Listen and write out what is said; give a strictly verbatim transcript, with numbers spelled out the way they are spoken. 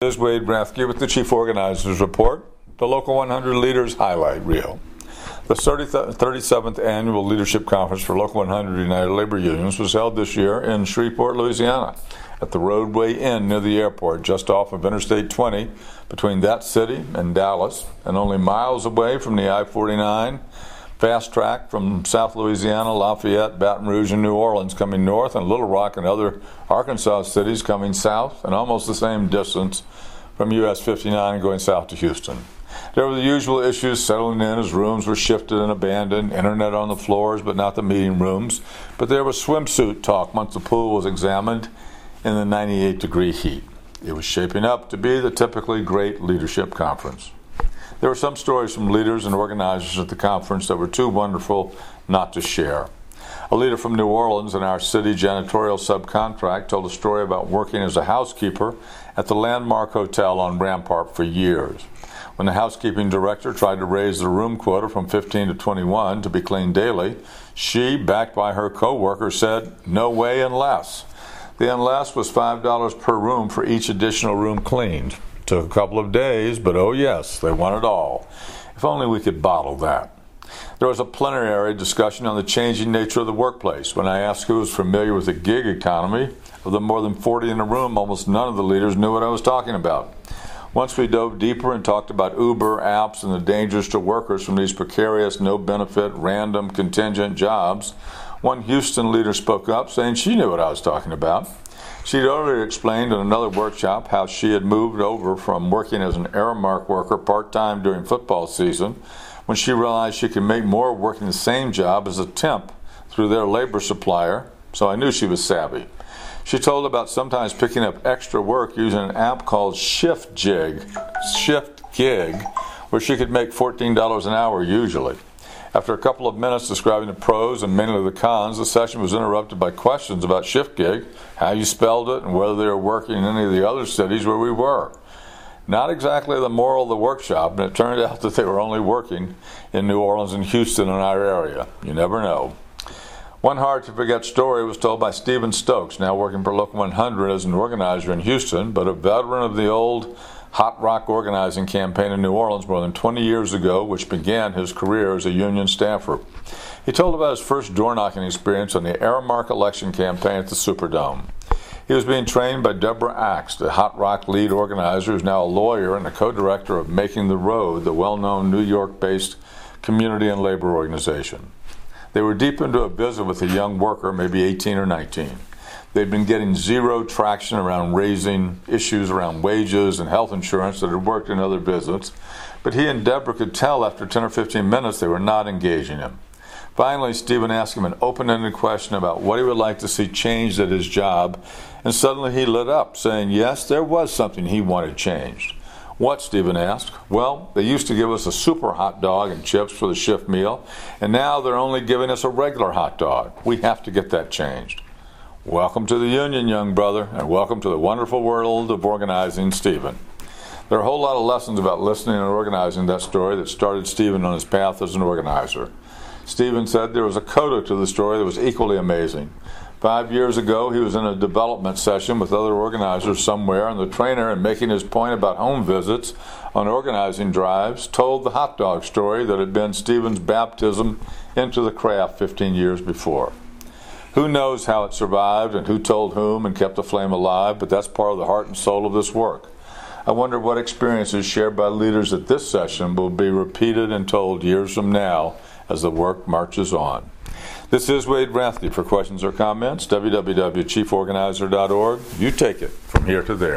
This is Wade Rathke with the Chief Organizers Report, the Local one hundred Leaders Highlight Reel. The thirty-seventh Annual Leadership Conference for Local one hundred United Labor Unions was held this year in Shreveport, Louisiana, at the Roadway Inn near the airport, just off of Interstate twenty, between that city and Dallas, and only miles away from the I forty-nine fast track from South Louisiana, Lafayette, Baton Rouge, and New Orleans coming north, and Little Rock and other Arkansas cities coming south, and almost the same distance from U S fifty-nine going south to Houston. There were the usual issues settling in as rooms were shifted and abandoned, internet on the floors but not the meeting rooms. But there was swimsuit talk once the pool was examined in the ninety-eight degree heat. It was shaping up to be the typically great leadership conference. There were some stories from leaders and organizers at the conference that were too wonderful not to share. A leader from New Orleans in our city janitorial subcontract told a story about working as a housekeeper at the Landmark Hotel on Rampart for years. When the housekeeping director tried to raise the room quota from fifteen to twenty-one to be cleaned daily, she, backed by her co-worker, said, "No way unless." The unless was five dollars per room for each additional room cleaned. Took a couple of days, but oh yes, they want it all. If only we could bottle that. There was a plenary discussion on the changing nature of the workplace. When I asked who was familiar with the gig economy, of the more than forty in the room, almost none of the leaders knew what I was talking about. Once we dove deeper and talked about Uber, apps, and the dangers to workers from these precarious, no-benefit, random, contingent jobs, one Houston leader spoke up, saying she knew what I was talking about. She'd already explained in another workshop how she had moved over from working as an Aramark worker part-time during football season when she realized she could make more working the same job as a temp through their labor supplier, so I knew she was savvy. She told about sometimes picking up extra work using an app called Shift Jig, Shift Gig, where she could make fourteen dollars an hour usually. After a couple of minutes describing the pros and mainly the cons, the session was interrupted by questions about Shift Gig, how you spelled it, and whether they were working in any of the other cities where we were. Not exactly the moral of the workshop, and it turned out that they were only working in New Orleans and Houston in our area. You never know. One hard-to-forget story was told by Stephen Stokes, now working for Local one hundred as an organizer in Houston, but a veteran of the old Hot Rock organizing campaign in New Orleans more than twenty years ago, which began his career as a union staffer. He told about his first door-knocking experience on the Aramark election campaign at the Superdome. He was being trained by Deborah Axe, the Hot Rock lead organizer, who's now a lawyer and a co-director of Making the Road, the well-known New York-based community and labor organization. They were deep into a visit with a young worker, maybe eighteen or nineteen. They'd been getting zero traction around raising issues around wages and health insurance that had worked in other visits, but he and Deborah could tell after ten or fifteen minutes they were not engaging him. Finally, Stephen asked him an open-ended question about what he would like to see changed at his job, and suddenly he lit up, saying yes, there was something he wanted changed. What, Stephen asked. Well, they used to give us a super hot dog and chips for the shift meal, and now they're only giving us a regular hot dog. We have to get that changed. Welcome to the union, young brother, and welcome to the wonderful world of organizing, Stephen. There are a whole lot of lessons about listening and organizing that story that started Stephen on his path as an organizer. Stephen said there was a coda to the story that was equally amazing. Five years ago, he was in a development session with other organizers somewhere, and the trainer, in making his point about home visits on organizing drives, told the hot dog story that had been Stephen's baptism into the craft fifteen years before. Who knows how it survived and who told whom and kept the flame alive, but that's part of the heart and soul of this work. I wonder what experiences shared by leaders at this session will be repeated and told years from now as the work marches on. This is Wade Rathke. For questions or comments, w w w dot chief organizer dot org. You take it from here to there.